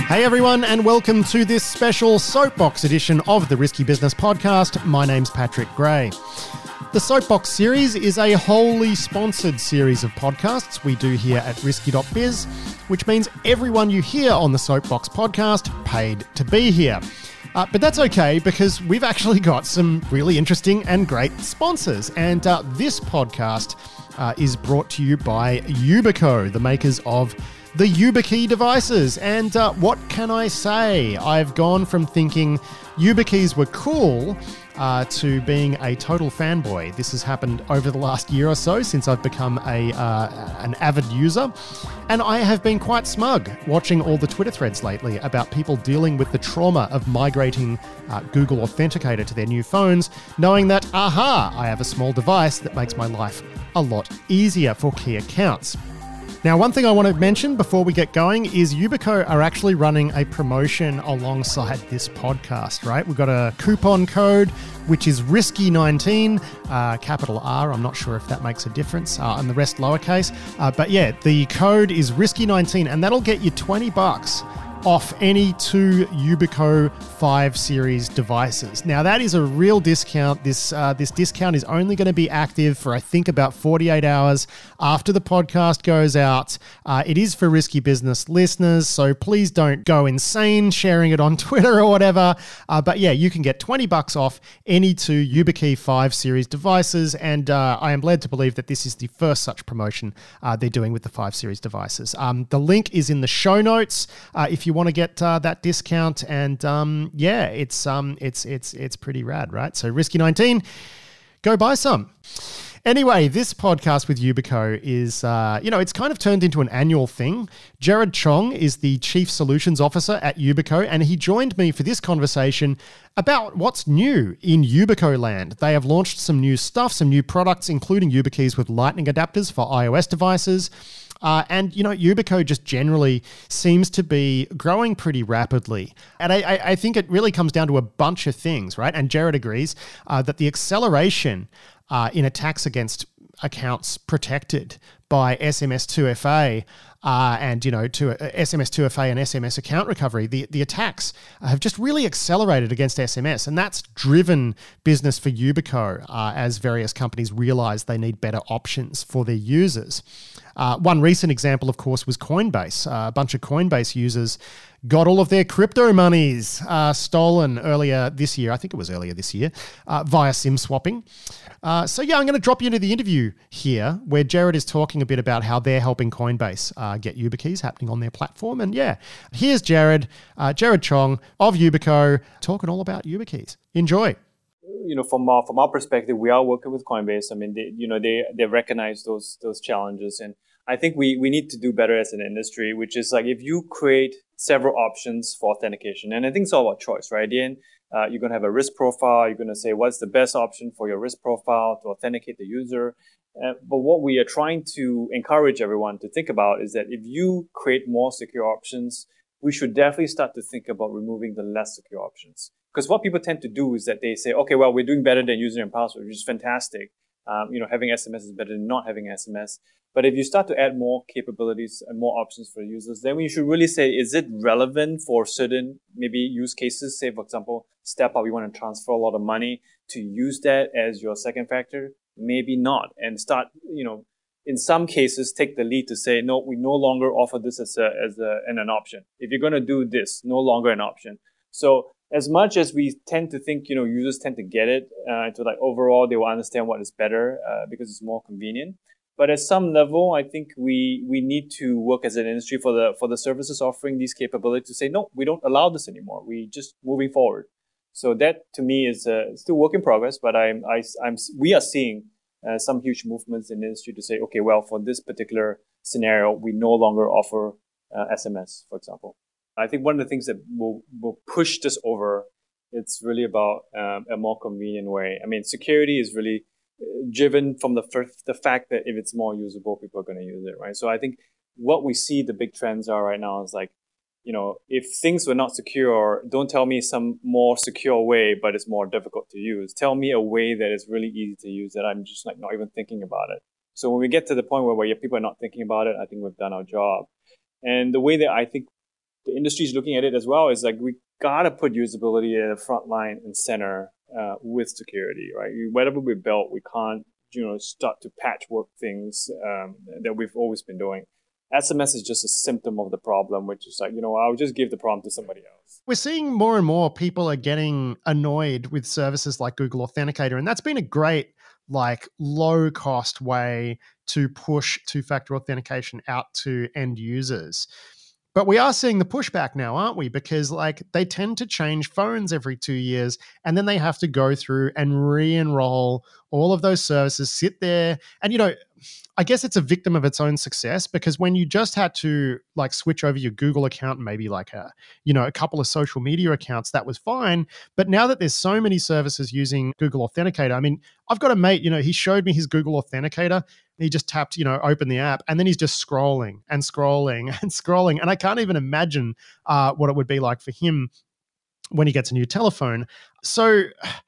Hey everyone, and welcome to this special Soapbox edition of the Risky Business Podcast. My name's Patrick Gray. The Soapbox series is a wholly sponsored series of podcasts we do here at Risky.biz, which means everyone you hear on the Soapbox podcast paid to be here. But that's okay, because we've actually got some really interesting and great sponsors. And this podcast is brought to you by Yubico, the makers of the YubiKey devices. And what can I say? I've gone from thinking YubiKeys were cool to being a total fanboy. This has happened over the last year or so since I've become an avid user. And I have been quite smug watching all the Twitter threads lately about people dealing with the trauma of migrating Google Authenticator to their new phones, knowing that, I have a small device that makes my life a lot easier for key accounts. Now, one thing I want to mention before we get going is Yubico are actually running a promotion alongside this podcast, right? We've got a coupon code, which is Risky19, capital R. I'm not sure if that makes a difference, and the rest lowercase. But yeah, the code is Risky19, and that'll get you $20 off any two Yubico 5 series devices. Now, that is a real discount. This discount is only going to be active for, I think, about 48 hours after the podcast goes out. It is for Risky Business listeners, so please don't go insane sharing it on Twitter or whatever. But yeah, you can get $20 off any two YubiKey 5 series devices, and I am led to believe that this is the first such promotion they're doing with the 5 series devices. The link is in the show notes if you want to get that discount, and it's pretty rad, right? So Risky19, go buy some. Anyway, this podcast with Yubico is, it's kind of turned into an annual thing. Jared Chong is the Chief Solutions Officer at Yubico, and he joined me for this conversation about what's new in Yubico land. They have launched some new stuff, some new products, including YubiKeys with Lightning adapters for iOS devices. And Yubico just generally seems to be growing pretty rapidly. And I think it really comes down to a bunch of things, right? And Jared agrees that the acceleration in attacks against accounts protected by SMS2FA to SMS2FA and SMS account recovery, the attacks have just really accelerated against SMS, and that's driven business for Yubico as various companies realize they need better options for their users. One recent example, of course, was Coinbase. A bunch of Coinbase users got all of their crypto monies stolen earlier this year. I think it was earlier this year via SIM swapping. I'm going to drop you into the interview here where Jared is talking a bit about how they're helping Coinbase get YubiKeys happening on their platform. And yeah, here's Jared Chong of Yubico, talking all about YubiKeys. Enjoy. From our perspective, we are working with Coinbase. I mean, they recognize those challenges, and I think we need to do better as an industry, which is like if you create several options for authentication, and I think it's all about choice, right? At the end, you're going to have a risk profile. You're going to say what's the best option for your risk profile to authenticate the user. But what we are trying to encourage everyone to think about is that if you create more secure options, we should definitely start to think about removing the less secure options. Because what people tend to do is that they say, okay, well, we're doing better than username and password, which is fantastic. Having SMS is better than not having SMS. But if you start to add more capabilities and more options for users, then we should really say, is it relevant for certain maybe use cases? Say, for example, step up, you want to transfer a lot of money to use that as your second factor? Maybe not. And start, in some cases, take the lead to say, no, we no longer offer this as an option. If you're going to do this, no longer an option. So as much as we tend to think, users tend to get it, to like overall they will understand what is better because it's more convenient. But at some level, I think we need to work as an industry for the services offering these capabilities to say, no, we don't allow this anymore. We just moving forward. So that to me is still work in progress, but we are seeing some huge movements in the industry to say, okay, well, for this particular scenario, we no longer offer SMS, for example. I think one of the things that will push this over, it's really about a more convenient way. I mean, security is really driven from the fact that if it's more usable, people are going to use it, right? So I think what we see the big trends are right now is like, if things were not secure, don't tell me some more secure way, but it's more difficult to use. Tell me a way that is really easy to use that I'm just like not even thinking about it. So when we get to the point where people are not thinking about it, I think we've done our job. And the way that I think the industry is looking at it as well, is like we gotta put usability at the front line and center with security, right? Whatever we built, we can't start to patchwork things that we've always been doing. SMS is just a symptom of the problem, which is like, I'll just give the problem to somebody else. We're seeing more and more people are getting annoyed with services like Google Authenticator, and that's been a great, like, low-cost way to push two-factor authentication out to end users. But we are seeing the pushback now, aren't we? Because like they tend to change phones every 2 years, and then they have to go through and re-enroll all of those services, sit there. And, I guess it's a victim of its own success, because when you just had to like switch over your Google account and maybe like a couple of social media accounts, that was fine. But now that there's so many services using Google Authenticator, I mean, I've got a mate, he showed me his Google Authenticator. He just tapped, open the app, and then he's just scrolling and scrolling and scrolling. And I can't even imagine what it would be like for him when he gets a new telephone. So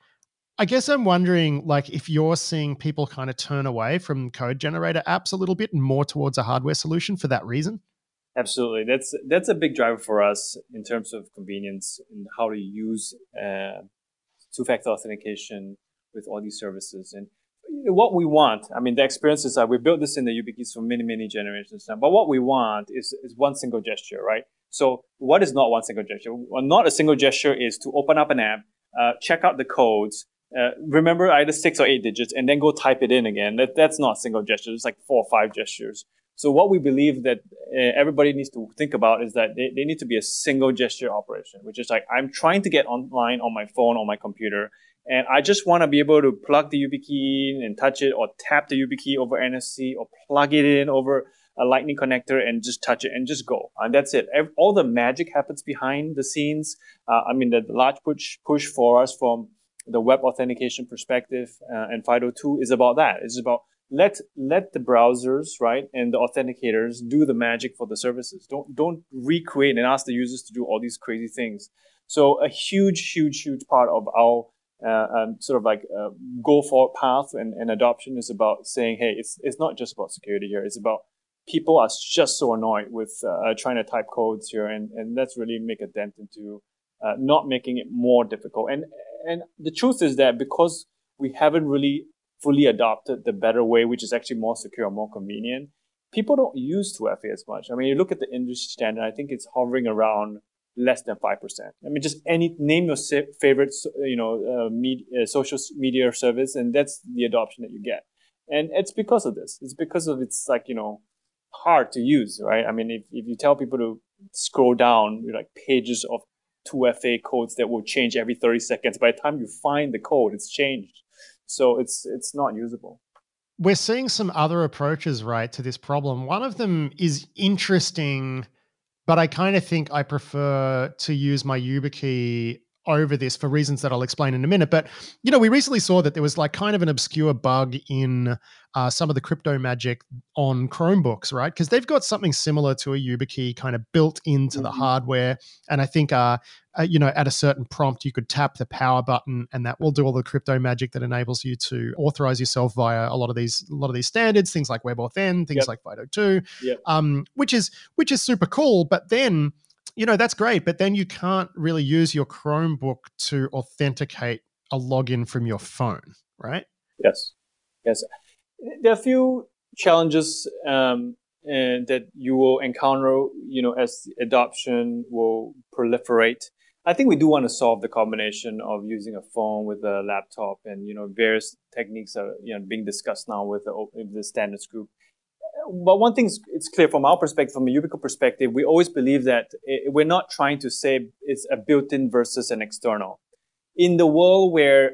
I guess I'm wondering, like, if you're seeing people kind of turn away from code generator apps a little bit and more towards a hardware solution for that reason? Absolutely. That's a big driver for us in terms of convenience and how to use two-factor authentication with all these services. And what we want, I mean, the experiences are, we built this in the YubiKeys for many, many generations now, but what we want is one single gesture, right? So what is not one single gesture? Well, not a single gesture is to open up an app, check out the codes, remember either 6 or 8 digits, and then go type it in again. That's not single gesture. It's like 4 or 5 gestures. So what we believe that everybody needs to think about is that they need to be a single gesture operation, which is like, I'm trying to get online on my phone, on my computer, and I just want to be able to plug the YubiKey in and touch it, or tap the YubiKey over NFC, or plug it in over a lightning connector and just touch it and just go. And that's it. All the magic happens behind the scenes. I mean, the large push for us from the web authentication perspective and FIDO2 is about that. It's about let the browsers, right, and the authenticators do the magic for the services. Don't recreate and ask the users to do all these crazy things. So a huge part of our sort of like go forward path and adoption is about saying, hey, it's not just about security here. It's about people are just so annoyed with trying to type codes here, and let's really make a dent into not making it more difficult. And the truth is that because we haven't really fully adopted the better way, which is actually more secure, more convenient, people don't use 2FA as much. I mean, you look at the industry standard, I think it's hovering around less than 5%. I mean, just name your favorite, social media service, and that's the adoption that you get. And it's because of this. It's because of it's like, hard to use, right? I mean, if you tell people to scroll down like pages of 2FA codes that will change every 30 seconds, by the time you find the code, it's changed. So it's not usable. We're seeing some other approaches, right, to this problem. One of them is interesting, but I kind of think I prefer to use my YubiKey over this for reasons that I'll explain in a minute. But, we recently saw that there was like kind of an obscure bug in some of the crypto magic on Chromebooks, right? Because they've got something similar to a YubiKey kind of built into the hardware. And I think, at a certain prompt, you could tap the power button and that will do all the crypto magic that enables you to authorize yourself via a lot of these standards, things like WebAuthn, things like FIDO2, which is super cool. But then, that's great, but then you can't really use your Chromebook to authenticate a login from your phone, right? Yes. There are a few challenges that you will encounter, as adoption will proliferate. I think we do want to solve the combination of using a phone with a laptop, and various techniques are being discussed now with the standards group. But one thing it's clear from our perspective, from a Yubico perspective, we always believe that we're not trying to say it's a built-in versus an external. In the world where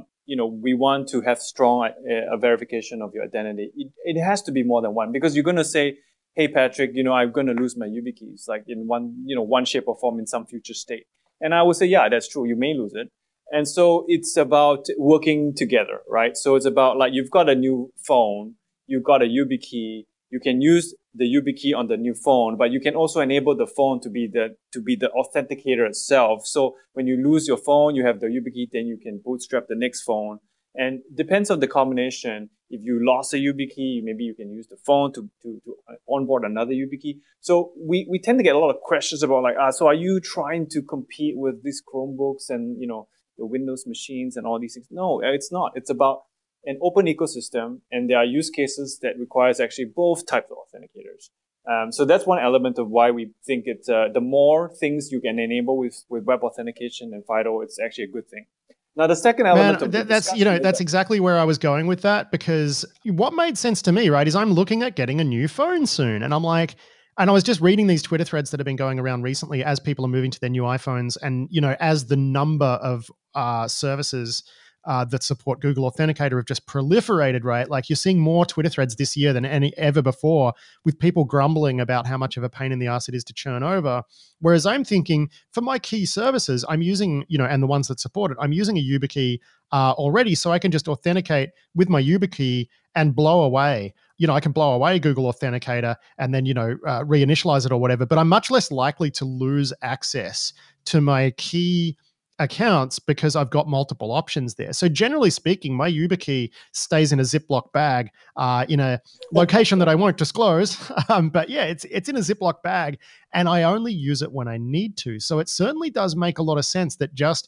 we want to have strong verification of your identity, it has to be more than one, because you're going to say, hey, Patrick, I'm going to lose my YubiKeys, like in one shape or form in some future state. And I would say, yeah, that's true. You may lose it. And so it's about working together, right? So it's about like you've got a new phone, you've got a YubiKey. You can use the YubiKey on the new phone, but you can also enable the phone to be the authenticator itself. So when you lose your phone, you have the YubiKey, then you can bootstrap the next phone. And depends on the combination. If you lost a YubiKey, maybe you can use the phone to onboard another YubiKey. So we tend to get a lot of questions about like, so are you trying to compete with these Chromebooks and, the Windows machines and all these things? No, it's not. It's about an open ecosystem, and there are use cases that requires actually both types of authenticators. So that's one element of why we think it's the more things you can enable with web authentication and FIDO, it's actually a good thing. Now, the second element that's exactly where I was going with that, because what made sense to me, right, is I'm looking at getting a new phone soon, and I'm like, and I was just reading these Twitter threads that have been going around recently as people are moving to their new iPhones, and as the number of services that support Google Authenticator have just proliferated, right? Like you're seeing more Twitter threads this year than ever before, with people grumbling about how much of a pain in the ass it is to churn over. Whereas I'm thinking for my key services, I'm using, and the ones that support it, I'm using a YubiKey already, so I can just authenticate with my YubiKey and blow away. I can blow away Google Authenticator and then, reinitialize it or whatever, but I'm much less likely to lose access to my key accounts because I've got multiple options there. So generally speaking, my YubiKey stays in a Ziploc bag in a location that I won't disclose. But yeah, it's in a Ziploc bag, and I only use it when I need to. So it certainly does make a lot of sense that just,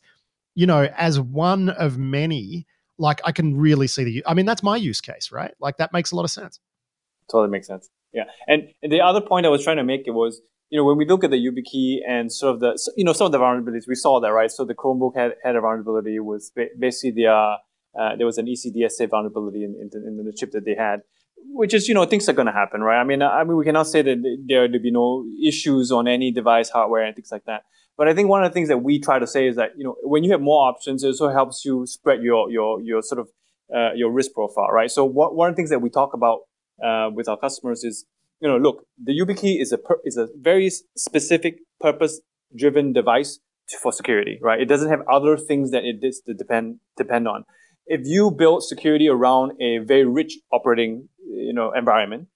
as one of many, like I can really see that's my use case, right? Like that makes a lot of sense. Totally makes sense. Yeah. And the other point I was trying to make was, when we look at the YubiKey and sort of the, some of the vulnerabilities, we saw that, right? So the Chromebook had a vulnerability with basically there was an ECDSA vulnerability in the chip that they had, which is, things are going to happen, right? I mean, we cannot say that there'd be no issues on any device hardware and things like that. But I think one of the things that we try to say is that, when you have more options, it also helps you spread your sort of, your risk profile, right? So one of the things that we talk about, with our customers is, look, the YubiKey is a very specific purpose-driven device for security, right? It doesn't have other things that it is to depend on. If you build security around a very rich operating, environment,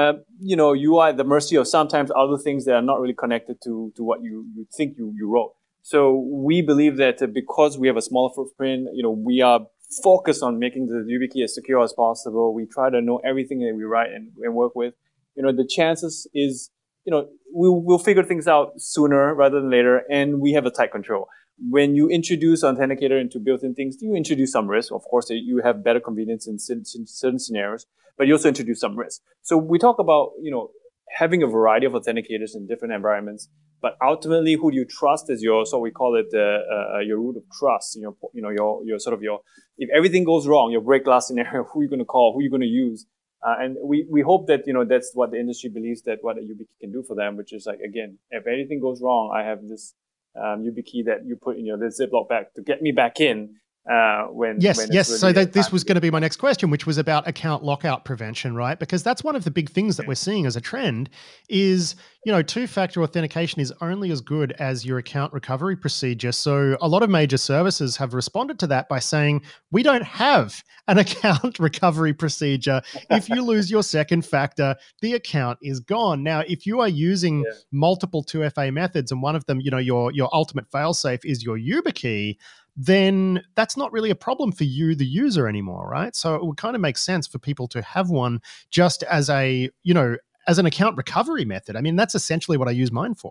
you are at the mercy of sometimes other things that are not really connected to what you think you wrote. So we believe that because we have a smaller footprint, we are focused on making the YubiKey as secure as possible. We try to know everything that we write and work with. The chances is, we'll figure things out sooner rather than later, and we have a tight control. When you introduce Authenticator into built-in things, you introduce some risk. Of course, you have better convenience in certain scenarios, but you also introduce some risk. So we talk about, having a variety of authenticators in different environments, but ultimately, who do you trust as your, so we call it your root of trust. Your sort of if everything goes wrong, your break glass scenario, who are you going to call, who are you going to use? And we hope that, that's what the industry believes that what a YubiKey can do for them, which is like, again, if anything goes wrong, I have this YubiKey that you put in your Ziploc bag to get me back in. Yes. So this was going to be my next question, which was about account lockout prevention, right? Because that's one of the big things that we're seeing as a trend is, two-factor authentication is only as good as your account recovery procedure. So a lot of major services have responded to that by saying, we don't have an account recovery procedure. If you lose your second factor, the account is gone. Now, if you are using multiple 2FA methods and one of them, your ultimate fail-safe is your YubiKey, then that's not really a problem for you, the user, anymore, right? So it would kind of make sense for people to have one just as as an account recovery method. I mean, that's essentially what I use mine for.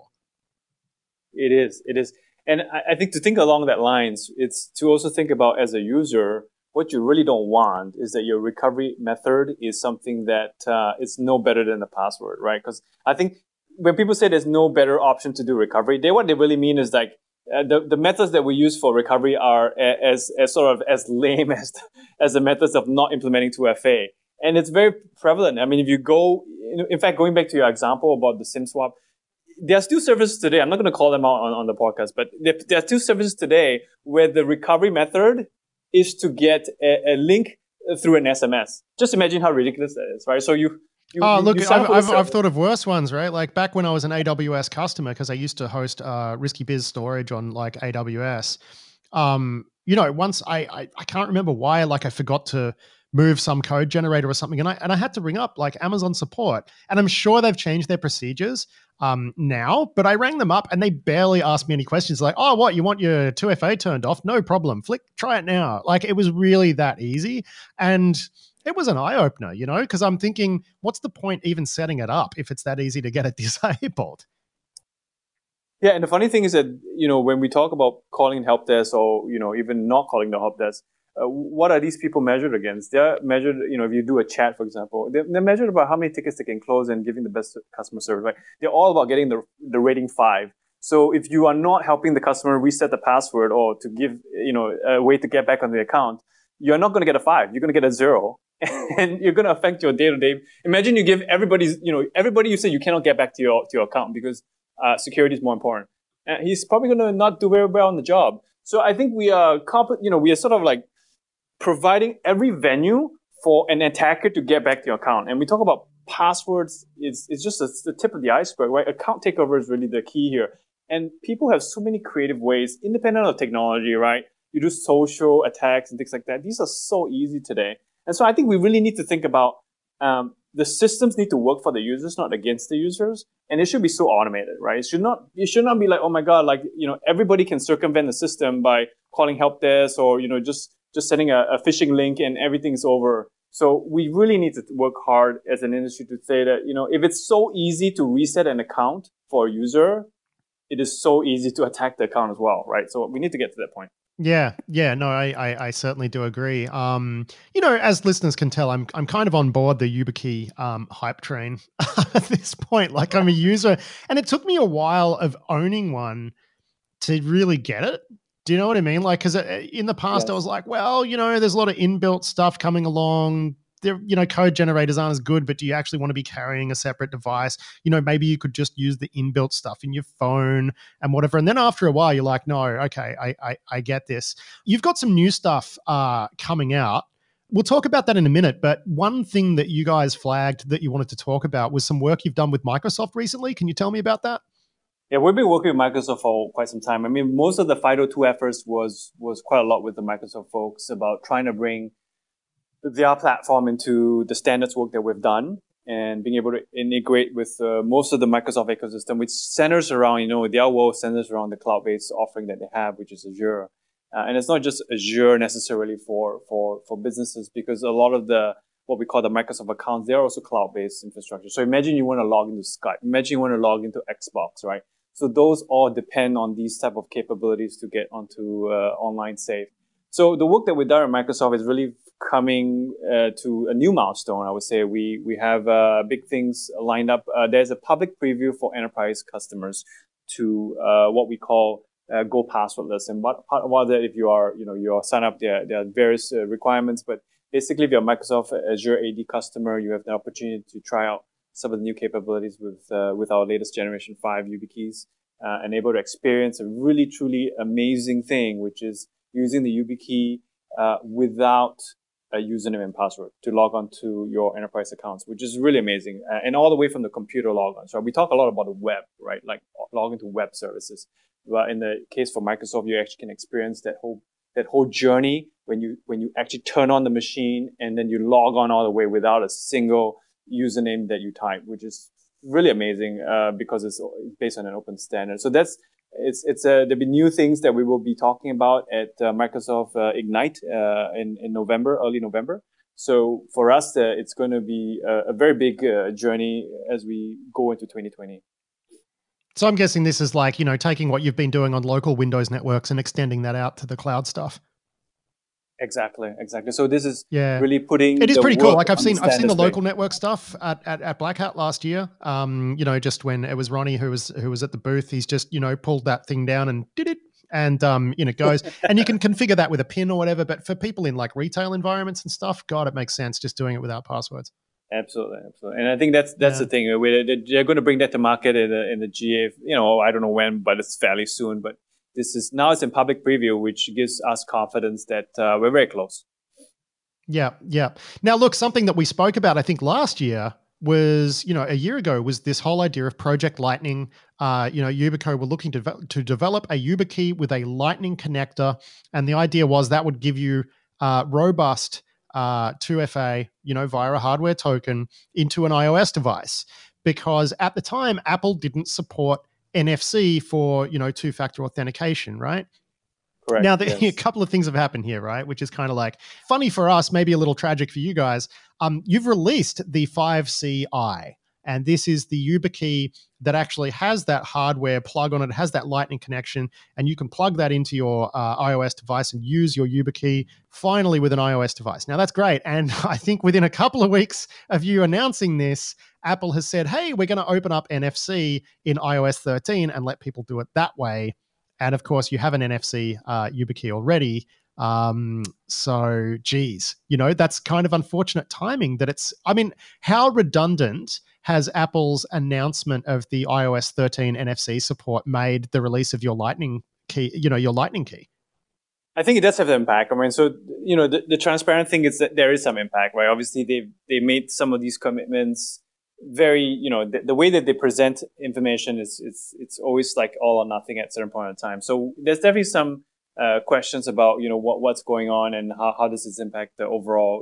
It is. And I think to think along that lines, it's to also think about as a user, what you really don't want is that your recovery method is something that is no better than the password, right? Because I think when people say there's no better option to do recovery, what they really mean is like, the methods that we use for recovery are as lame as the methods of not implementing 2FA. And it's very prevalent. I mean, if you go, in fact, going back to your example about the SIM swap, there are still services today. I'm not going to call them out on the podcast, but there are still services today where the recovery method is to get a link through an SMS. Just imagine how ridiculous that is, right? So I've thought of worse ones, right? Like back when I was an AWS customer, because I used to host Risky Biz storage on like AWS. Once I can't remember why, like I forgot to move some code generator or something, and I had to ring up like Amazon support, and I'm sure they've changed their procedures now, but I rang them up and they barely asked me any questions. Like, oh, what, you want your 2FA turned off? No problem. Try it now. Like it was really that easy. And it was an eye opener, because I'm thinking, what's the point even setting it up if it's that easy to get it disabled? Yeah, and the funny thing is that, when we talk about calling help desk or, even not calling the help desk, what are these people measured against? They're measured, if you do a chat, for example, they're measured about how many tickets they can close and giving the best customer service, right? They're all about getting the rating 5. So if you are not helping the customer reset the password or to give, a way to get back on the account, you're not going to get a 5. You're going to get a 0. And you're going to affect your day-to-day. Imagine you give everybody you say you cannot get back to your account because security is more important. And he's probably going to not do very well on the job. So I think we are sort of like providing every venue for an attacker to get back to your account. And we talk about passwords. It's just the tip of the iceberg, right? Account takeover is really the key here. And people have so many creative ways, independent of technology, right? You do social attacks and things like that. These are so easy today. And so I think we really need to think about the systems need to work for the users, not against the users. And it should be so automated, right? It should not be like, oh my God, like, everybody can circumvent the system by calling help desk or, just sending a phishing link and everything's over. So we really need to work hard as an industry to say that, if it's so easy to reset an account for a user, it is so easy to attack the account as well, right? So we need to get to that point. Yeah, no, I certainly do agree. As listeners can tell, I'm kind of on board the YubiKey hype train at this point. Like, I'm a user, and it took me a while of owning one to really get it. Do you know what I mean? Like, because in the past, yes, I was like, well, there's a lot of inbuilt stuff coming along. There, code generators aren't as good, but do you actually want to be carrying a separate device? Maybe you could just use the inbuilt stuff in your phone and whatever. And then after a while, you're like, no, okay, I get this. You've got some new stuff coming out. We'll talk about that in a minute. But one thing that you guys flagged that you wanted to talk about was some work you've done with Microsoft recently. Can you tell me about that? Yeah, we've been working with Microsoft for quite some time. I mean, most of the FIDO2 efforts was quite a lot with the Microsoft folks about trying to bring their platform into the standards work that we've done and being able to integrate with most of the Microsoft ecosystem, which centers around, their world centers around the cloud-based offering that they have, which is Azure. And it's not just Azure necessarily for businesses, because a lot of what we call the Microsoft accounts, they're also cloud-based infrastructure. So imagine you want to log into Skype. Imagine you want to log into Xbox, right? So those all depend on these type of capabilities to get onto online safe. So the work that we've done at Microsoft is really coming to a new milestone, I would say. We have big things lined up. There's a public preview for enterprise customers to what we call go passwordless. And part of that, if you are signed up, there are various requirements. But basically, if you're a Microsoft Azure AD customer, you have the opportunity to try out some of the new capabilities with our latest Generation 5 YubiKeys and able to experience a really, truly amazing thing, which is using the YubiKey without a username and password to log on to your enterprise accounts, which is really amazing. And all the way from the computer logon. So we talk a lot about the web, right? Like log into web services. But in the case for Microsoft, you actually can experience that whole journey when you actually turn on the machine and then you log on all the way without a single username that you type, which is really amazing because it's based on an open standard. So there'll be new things that we will be talking about at Microsoft Ignite in November, early November. So for us, it's going to be a very big journey as we go into 2020. So I'm guessing this is like, taking what you've been doing on local Windows networks and extending that out to the cloud stuff. Exactly. So this is really putting. It is pretty cool. Like I've seen the local network stuff at Black Hat last year. Just when it was Ronnie who was at the booth, he's just pulled that thing down and did it, and it goes. And you can configure that with a pin or whatever. But for people in like retail environments and stuff, God, it makes sense just doing it without passwords. Absolutely. And I think that's the thing. They're going to bring that to market in the GA. I don't know when, but it's fairly soon. But it's in public preview, which gives us confidence that we're very close. Yeah. Now, look, something that we spoke about, I think last year was, a year ago, was this whole idea of Project Lightning. Yubico were looking to develop a YubiKey with a Lightning connector, and the idea was that would give you robust 2FA, via a hardware token into an iOS device, because at the time Apple didn't support NFC for, two-factor authentication, right? Correct. Now, Yes. a couple of things have happened here, right? Which is kind of like funny for us, maybe a little tragic for you guys. You've released the 5CI, and this is the YubiKey that actually has that hardware plug on it, has that lightning connection, and you can plug that into your iOS device and use your YubiKey finally with an iOS device. Now, that's great. And I think within a couple of weeks of you announcing this, Apple has said, hey, we're going to open up NFC in iOS 13 and let people do it that way. And of course, you have an NFC YubiKey already. So, geez, that's kind of unfortunate timing that how redundant has Apple's announcement of the iOS 13 NFC support made the release of your Lightning key, your Lightning key? I think it does have an impact. I mean, so, the transparent thing is that there is some impact, right? Obviously, they made some of these commitments very, the way that they present information it's always like all or nothing at a certain point in time. So there's definitely some questions about, what's going on and how does this impact the overall,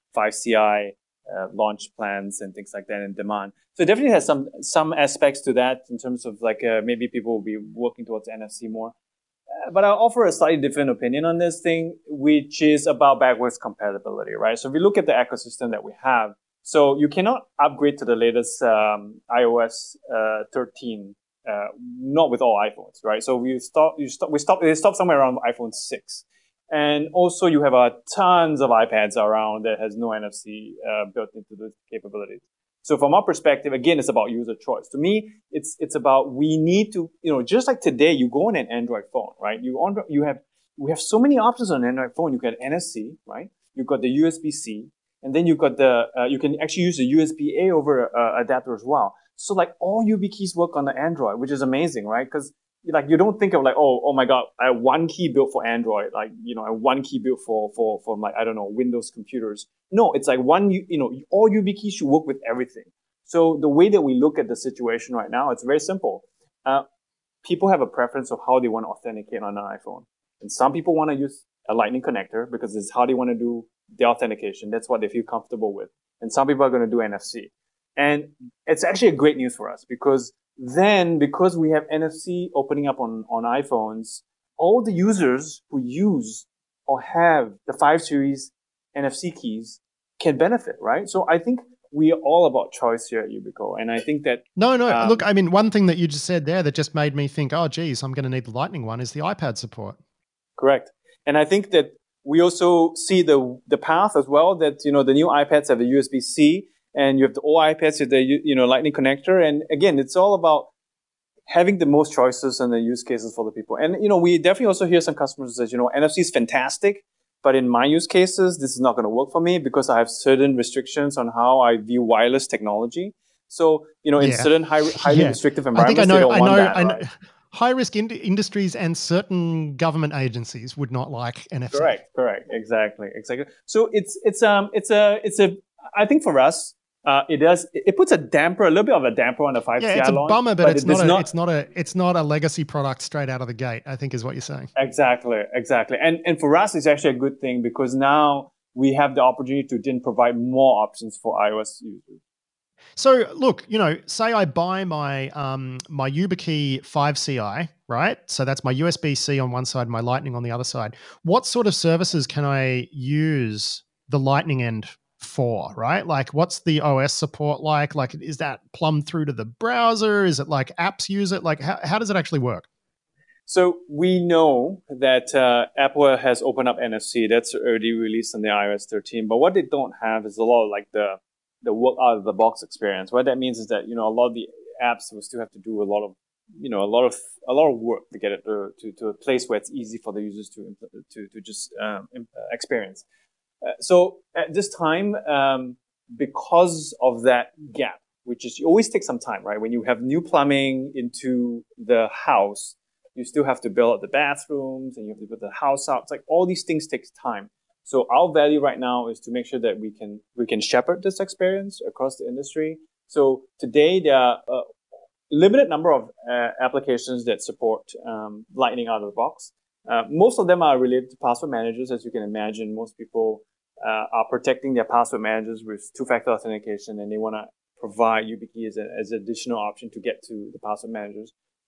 5CI launch plans and things like that and demand. So it definitely has some aspects to that in terms of like maybe people will be working towards NFC more. But I'll offer a slightly different opinion on this thing, which is about backwards compatibility, right? So if we look at the ecosystem that we have, so you cannot upgrade to the latest iOS 13, not with all iPhones, right? So we stop somewhere around iPhone 6. And also you have tons of iPads around that has no NFC built into the capabilities. So from our perspective, again, it's about user choice. To me, it's about we need to, just like today, you go on an Android phone, right? We have so many options on an Android phone. You got NFC, right? You've got the USB-C. And then you've got you can actually use the USB-A over adapter as well. So like all YubiKeys work on the Android, which is amazing, right? Because like you don't think of like, oh my God, I have one key built for Android, like, I have one key built for like, I don't know, Windows computers. No, it's like all YubiKeys should work with everything. So the way that we look at the situation right now, it's very simple. People have a preference of how they want to authenticate on an iPhone. And some people want to use a Lightning connector because it's how they want to do the authentication. That's what they feel comfortable with. And some people are going to do NFC. And it's actually a great news for us because we have NFC opening up on iPhones, all the users who use or have the 5 series NFC keys can benefit, right? So I think we are all about choice here at Yubico. And I think that... No. Look, I mean, one thing that you just said there that just made me think, oh, geez, I'm going to need the Lightning one is the iPad support. Correct. And I think that we also see the path as well that, the new iPads have the USB-C and you have the old iPads with the, Lightning connector. And again, it's all about having the most choices and the use cases for the people. And, we definitely also hear some customers who say, NFC is fantastic, but in my use cases, this is not going to work for me because I have certain restrictions on how I view wireless technology. So, in certain highly restrictive environments, they don't want that, right? High-risk industries and certain government agencies would not like NFC. Correct. Exactly. So I think for us, it puts a little bit of a damper on the 5CI launch. Yeah, it's a bummer, but it's not a legacy product straight out of the gate, I think is what you're saying. Exactly. And for us, it's actually a good thing because now we have the opportunity to then provide more options for iOS users. So look, say I buy my my YubiKey 5CI, right? So that's my USB-C on one side, my Lightning on the other side. What sort of services can I use the Lightning end for, right? Like what's the OS support like? Like is that plumbed through to the browser? Is it like apps use it? Like how does it actually work? So we know that Apple has opened up NFC. That's already released on the iOS 13. But what they don't have is a lot of like the work out of the box experience. What that means is that, a lot of the apps will still have to do a lot of work to get it to a place where it's easy for the users to just experience. So at this time, because of that gap, which is, you always take some time, right? When you have new plumbing into the house, you still have to build up the bathrooms and you have to build the house out. It's like all these things takes time. So our value right now is to make sure that we can shepherd this experience across the industry. So today there are a limited number of applications that support Lightning out of the box. Most of them are related to password managers. As you can imagine, most people are protecting their password managers with two-factor authentication, and they want to provide YubiKey as an additional option to get to the password managers.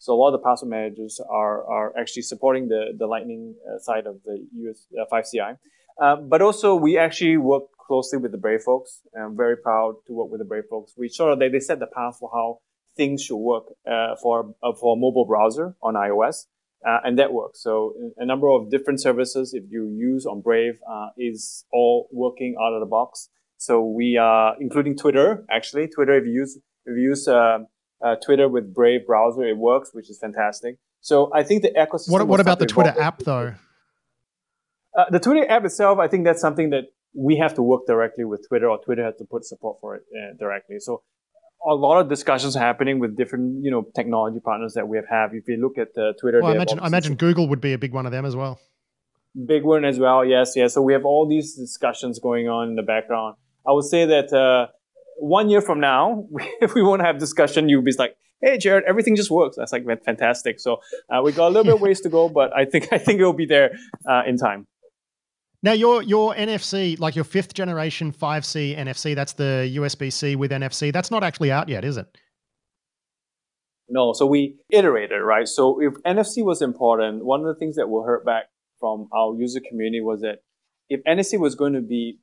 So a lot of the password managers are actually supporting the Lightning side of the US 5CI. But also we actually work closely with the Brave folks. I'm very proud to work with the Brave folks. We sort of, they set the path for how things should work for a mobile browser on iOS. And that works. So a number of different services, if you use on Brave, is all working out of the box. So we are, including Twitter, actually. Twitter, if you use Twitter with Brave browser, it works, which is fantastic. So I think the ecosystem. What about the Twitter app, though? The Twitter app itself, I think that's something that we have to work directly with Twitter, or Twitter has to put support for it directly. So a lot of discussions happening with different, technology partners that we have. If you look at Twitter, well, I imagine Google would be a big one of them as well. Big one as well, yes. So we have all these discussions going on in the background. I would say that 1 year from now, if we want to have discussion, you'll be like, "Hey, Jared, everything just works." That's like fantastic. So we got a little bit of ways to go, but I think it'll be there in time. Now, your NFC, like your 5th generation 5C NFC, that's the USB-C with NFC. That's not actually out yet, is it? No. So we iterated, right? So if NFC was important, one of the things that we heard back from our user community was that if NFC was going to be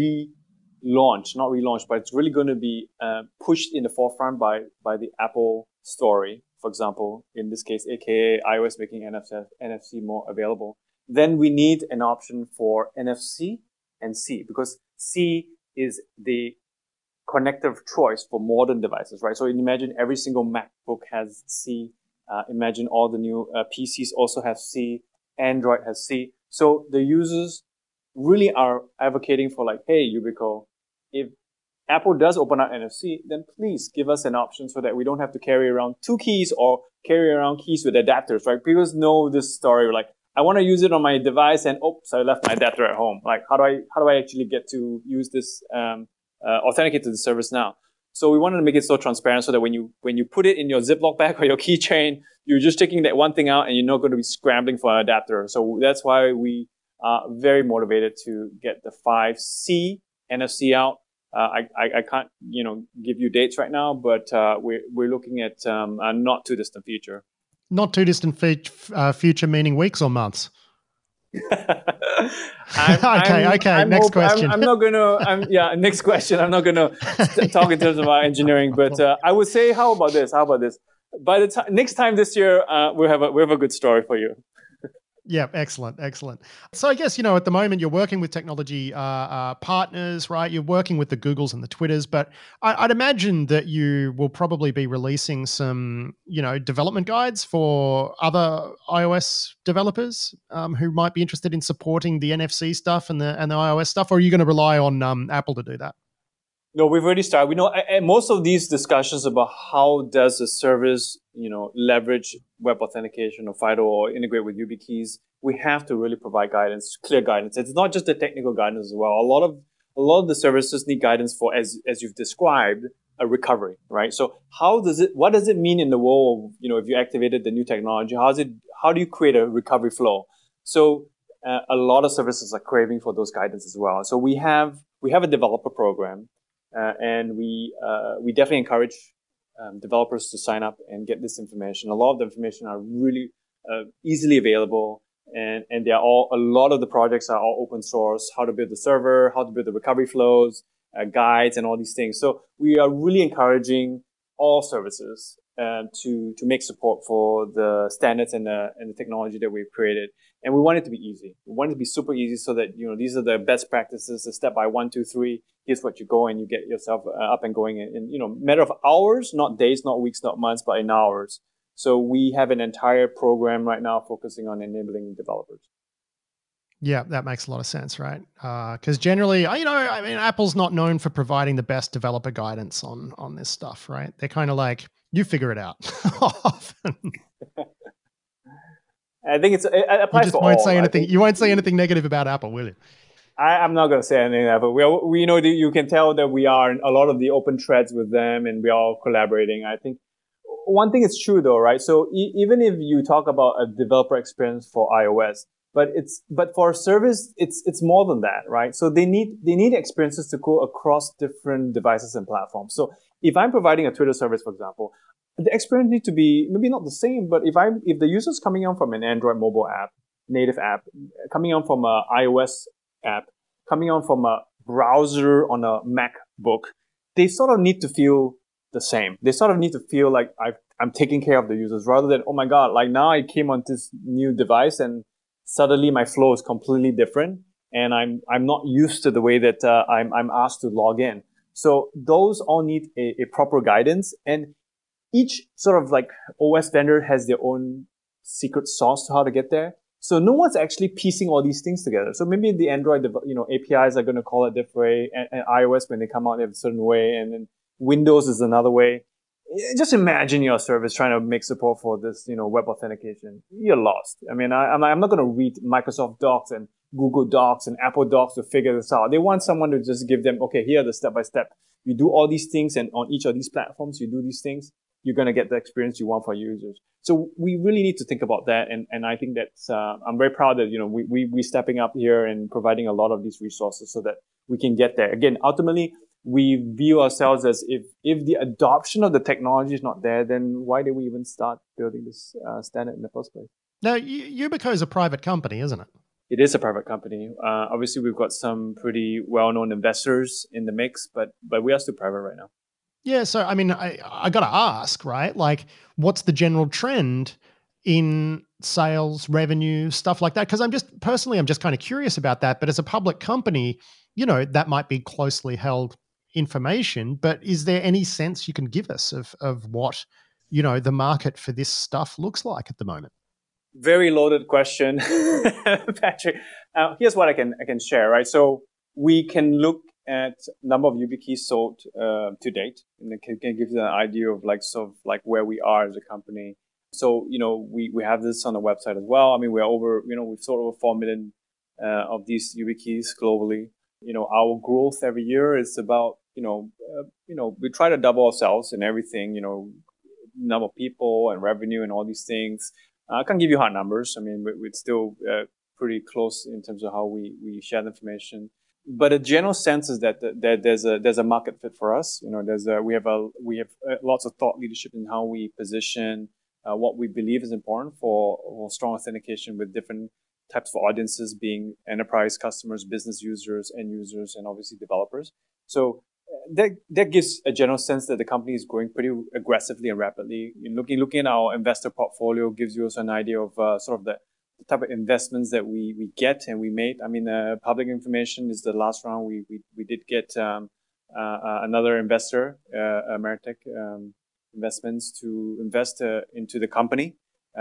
not relaunched, but it's really going to be pushed in the forefront by the Apple story, for example, in this case, aka iOS making NFC more available, then we need an option for NFC and C, because C is the connector of choice for modern devices, right? So imagine every single MacBook has C. Imagine all the new PCs also have C. Android has C. So the users really are advocating for like, hey, Yubico, if Apple does open up NFC, then please give us an option so that we don't have to carry around 2 keys or carry around keys with adapters, right? People know this story, like, I want to use it on my device and oops, I left my adapter at home. Like, how do I actually get to use this, authenticate to the service now? So we wanted to make it so transparent so that when you put it in your Ziploc bag or your keychain, you're just taking that one thing out and you're not going to be scrambling for an adapter. So that's why we are very motivated to get the 5C NFC out. I can't, give you dates right now, but we're looking at a not too distant future. Not too distant future, meaning weeks or months? Okay. Next question. Next question. I'm not gonna talk in terms of our engineering, but I would say, how about this? By the time next time this year, we have a good story for you. Yeah, excellent. So I guess, at the moment you're working with technology partners, right? You're working with the Googles and the Twitters, but I'd imagine that you will probably be releasing some, development guides for other iOS developers who might be interested in supporting the NFC stuff and the iOS stuff, or are you going to rely on Apple to do that? No, we've already started. We know most of these discussions about how does the service, leverage web authentication or FIDO or integrate with YubiKeys, we have to really provide guidance, clear guidance. It's not just the technical guidance as well. A lot of the services need guidance for, as you've described, a recovery, right? So what does it mean in the world of, if you activated the new technology, how do you create a recovery flow? So a lot of services are craving for those guidance as well. So we have a developer program. And we definitely encourage developers to sign up and get this information. A lot of the information are really easily available, and a lot of the projects are all open source. How to build the server, how to build the recovery flows, guides, and all these things. So we are really encouraging all services to make support for the standards and the technology that we've created. And we want it to be easy. We want it to be super easy so that, these are the best practices, the step by 1, 2, 3. Here's what you go and you get yourself up and going in, matter of hours, not days, not weeks, not months, but in hours. So we have an entire program right now focusing on enabling developers. Yeah, that makes a lot of sense, right? Because generally, Apple's not known for providing the best developer guidance on this stuff, right? They're kind of like, you figure it out. Often. I think it applies for all. You won't say anything negative about Apple, will you? I'm not going to say anything about Apple. We know that you can tell that we are in a lot of the open threads with them, and we are all collaborating. I think one thing is true though, right? So even if you talk about a developer experience for iOS, but for a service, it's more than that, right? So they need experiences to go across different devices and platforms. So if I'm providing a Twitter service, for example, the experience needs to be maybe not the same, but if the user's coming on from an Android mobile app, native app, coming on from an iOS app, coming on from a browser on a MacBook, they sort of need to feel the same. They sort of need to feel like I'm taking care of the users rather than, oh my God, like now I came on this new device and suddenly my flow is completely different and I'm not used to the way that I'm asked to log in. So those all need a proper guidance, and each sort of like OS vendor has their own secret sauce to how to get there. So no one's actually piecing all these things together. So maybe the Android, APIs are going to call it a different way, and iOS when they come out they have a certain way, and then Windows is another way. Just imagine your service trying to make support for this, web authentication. You're lost. I mean, I'm not going to read Microsoft Docs and Google Docs and Apple Docs to figure this out. They want someone to just give them, okay, here are the step by step. You do all these things, and on each of these platforms, you do these things. You're going to get the experience you want for users. So we really need to think about that. And I think that's, I'm very proud that, we stepping up here and providing a lot of these resources so that we can get there. Again, ultimately, we view ourselves as if the adoption of the technology is not there, then why did we even start building this standard in the first place? Now, Yubico is a private company, isn't it? It is a private company. Obviously, we've got some pretty well-known investors in the mix, but we are still private right now. Yeah, so I mean, I got to ask, right? Like, what's the general trend in sales, revenue, stuff like that? Because I'm just kind of curious about that. But as a public company, that might be closely held information. But is there any sense you can give us of what the market for this stuff looks like at the moment? Very loaded question, Patrick. Here's what I can share, right? So we can look at number of YubiKeys sold to date, and it can give you an idea of where we are as a company. So we have this on the website as well. I mean, we're over we've sold over 4 million of these YubiKeys globally. Our growth every year is about we try to double ourselves in everything. Number of people and revenue and all these things. I can't give you hard numbers. I mean, we're still pretty close in terms of how we share the information. But a general sense is that there's a market fit for us. We have lots of thought leadership in how we position what we believe is important for strong authentication with different types of audiences, being enterprise customers, business users, end users, and obviously developers. So that gives a general sense that the company is growing pretty aggressively and rapidly. Looking at our investor portfolio gives you also an idea of sort of the type of investments that we get and we made. I mean, public information is the last round. We did get another investor, Ameritech Investments, to invest into the company.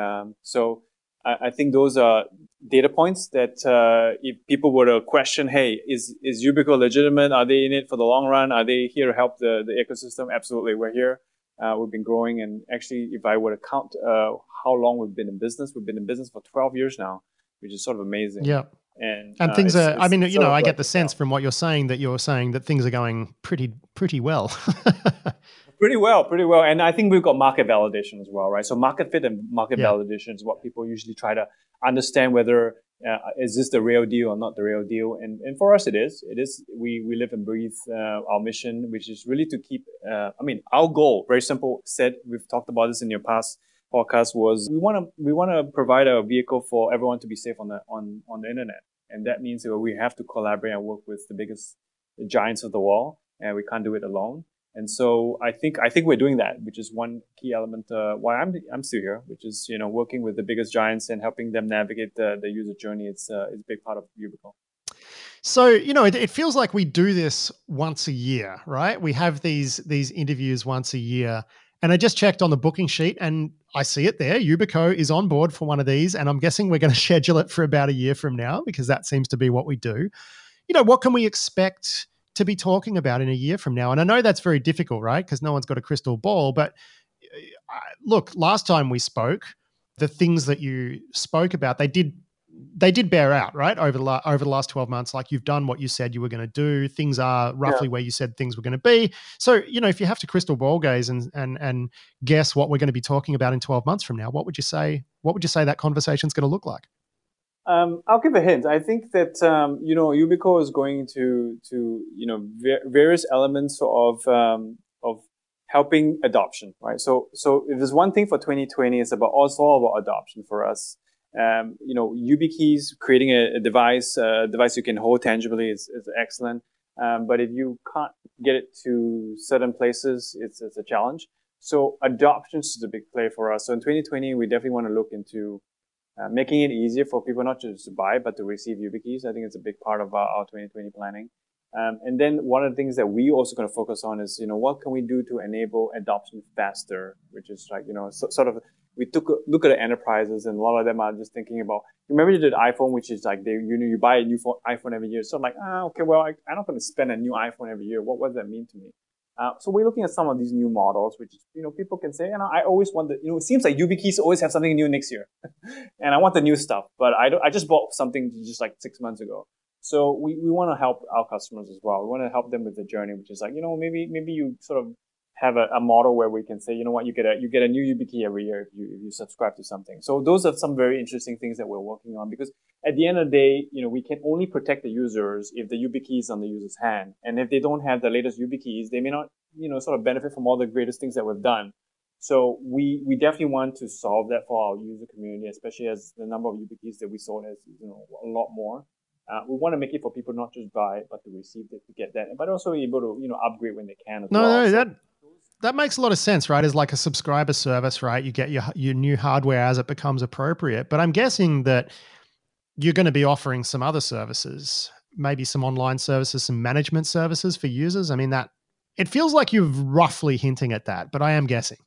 So I think those are data points that if people were to question, hey, is Yubico legitimate? Are they in it for the long run? Are they here to help the ecosystem? Absolutely, we're here. We've been growing, and actually, if I were to count how long we've been in business for 12 years now, which is sort of amazing. Yeah. And things are, I mean, I get the sense from what you're saying that things are going pretty well. Pretty well. And I think we've got market validation as well, right? So market fit and market validation is what people usually try to understand whether is this the real deal or not the real deal. And for us, it is. We live and breathe our mission, which is really to keep, our goal, very simple said, we've talked about this in your past podcast, was we want to provide a vehicle for everyone to be safe on the internet. And that means that we have to collaborate and work with the giants of the wall, and we can't do it alone. And so I think we're doing that, which is one key element why I'm still here, which is working with the biggest giants and helping them navigate the user journey. It's a big part of Yubico. So it feels like we do this once a year, right? We have these interviews once a year, and I just checked on the booking sheet and I see it there. Yubico is on board for one of these, and I'm guessing we're going to schedule it for about a year from now because that seems to be what we do. What can we expect to be talking about in a year from now? And I know that's very difficult, right? Because no one's got a crystal ball. But look, last time we spoke, the things that you spoke about, they did bear out, right? Over the last 12 months, like you've done what you said you were going to do. Things are roughly where you said things were going to be. So, if you have to crystal ball gaze and guess what we're going to be talking about in 12 months from now, what would you say that conversation's going to look like? I'll give a hint. I think that Yubico is going to various elements of helping adoption, right? So if there's one thing for 2020, it's all about adoption for us. YubiKeys, creating a device you can hold tangibly is excellent. But if you can't get it to certain places, it's a challenge. So adoption is a big play for us. So in 2020, we definitely want to look into making it easier for people not just to buy, but to receive YubiKeys. I think it's a big part of our 2020 planning. And then one of the things that we also going to focus on is, what can we do to enable adoption faster, which is like, sort of, we took a look at the enterprises, and a lot of them are just thinking about, remember you did iPhone, which is like, you buy a new iPhone every year. So I'm like, okay, well, I'm not going to spend a new iPhone every year. What does that mean to me? So we're looking at some of these new models, which, people can say, I always want it seems like YubiKeys always have something new next year. And I want the new stuff, but I just bought something just like 6 months ago. So we want to help our customers as well. We want to help them with the journey, which is like, maybe you sort of have a model where we can say, you get a new YubiKey every year if you subscribe to something. So those are some very interesting things that we're working on, because at the end of the day, we can only protect the users if the YubiKey is on the user's hand. And if they don't have the latest YubiKeys, they may not, sort of benefit from all the greatest things that we've done. So we definitely want to solve that for our user community, especially as the number of YubiKeys that we sold has, a lot more. We want to make it for people not just buy, but to receive it, to get that, but also able to, upgrade when they can as well. No, that makes a lot of sense, right? It's like a subscriber service, right? You get your new hardware as it becomes appropriate. But I'm guessing that you're going to be offering some other services, maybe some online services, some management services for users. I mean, it feels like you're roughly hinting at that, but I am guessing.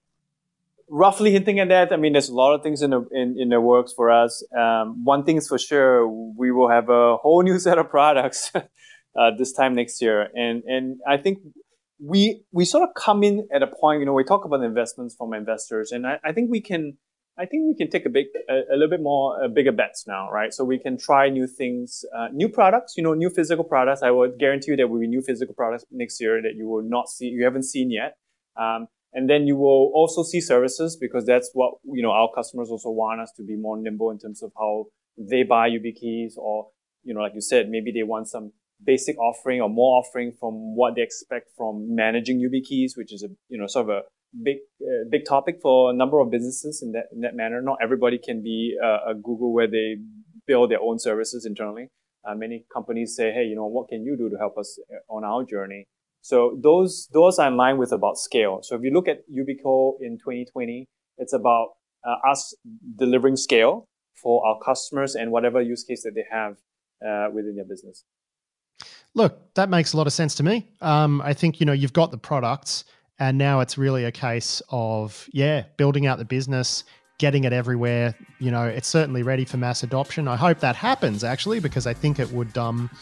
Roughly hinting at that. I mean, there's a lot of things in the works for us. One thing is for sure, we will have a whole new set of products this time next year, and I think we sort of come in at a point. We talk about investments from investors, and I think we can take a little bit more bigger bets now, right? So we can try new things, new products, new physical products. I would guarantee you there will be new physical products next year that you haven't seen yet. And then you will also see services, because that's what, our customers also want us to be more nimble in terms of how they buy YubiKeys, or, like you said, maybe they want some basic offering or more offering from what they expect from managing YubiKeys, which is sort of a big topic for a number of businesses in that manner. Not everybody can be a Google where they build their own services internally. Many companies say, hey, what can you do to help us on our journey? So those are in line with about scale. So if you look at Yubico in 2020, it's about us delivering scale for our customers and whatever use case that they have within their business. Look, that makes a lot of sense to me. I think, you've got the products, and now it's really a case of, building out the business, getting it everywhere. It's certainly ready for mass adoption. I hope that happens, actually, because I think it would,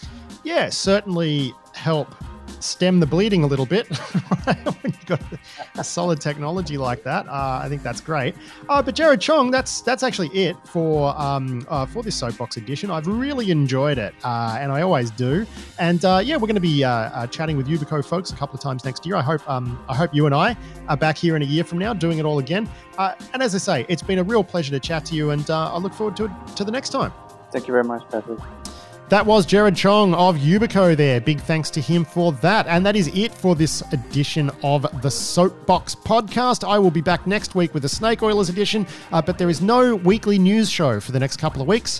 certainly help stem the bleeding a little bit when you've got a solid technology like that. I think that's great. But Jared Chong, that's actually it for this Soapbox edition. I've really enjoyed it, and I always do. And we're going to be chatting with Yubico folks a couple of times next year. I hope you and I are back here in a year from now doing it all again. And as I say, it's been a real pleasure to chat to you, and I look forward to the next time. Thank you very much, Patrick. That was Jared Chong of Yubico there. Big thanks to him for that. And that is it for this edition of the Soapbox podcast. I will be back next week with the Snake Oilers edition, but there is no weekly news show for the next couple of weeks.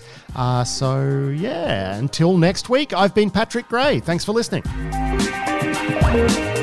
Until next week, I've been Patrick Gray. Thanks for listening.